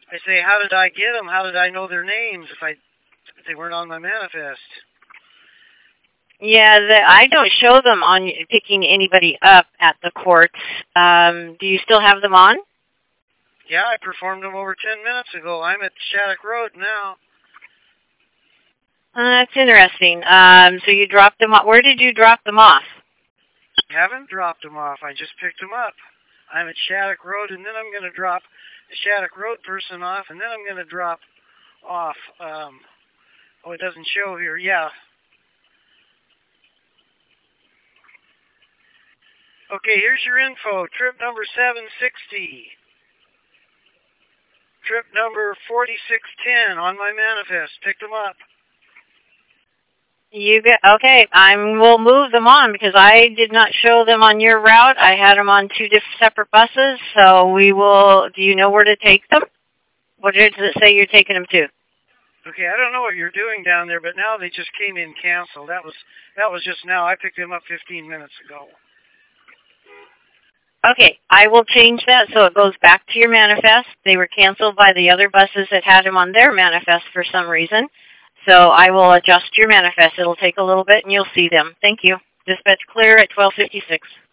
I say, how did I get them? How did I know their names if they weren't on my manifest? Yeah, I don't show them on picking anybody up at the courts. Do you still have them on? Yeah, I performed them over 10 minutes ago. I'm at Shattuck Road now. That's interesting. So you dropped them off. Where did you drop them off? I haven't dropped them off. I just picked them up. I'm at Shattuck Road, and then I'm going to drop the Shattuck Road person off, and then I'm going to drop off, oh, it doesn't show here. Yeah. Okay, here's your info. Trip number 760. Trip number 4610 on my manifest. Pick them up. Okay. We'll move them on because I did not show them on your route. I had them on two separate buses, so we will. Do you know where to take them? What does it say you're taking them to? Okay, I don't know what you're doing down there, but now they just came in canceled. That was just now. I picked them up 15 minutes ago. Okay, I will change that so it goes back to your manifest. They were canceled by the other buses that had them on their manifest for some reason. So I will adjust your manifest. It'll take a little bit and you'll see them. Thank you. Dispatch clear at 12:56.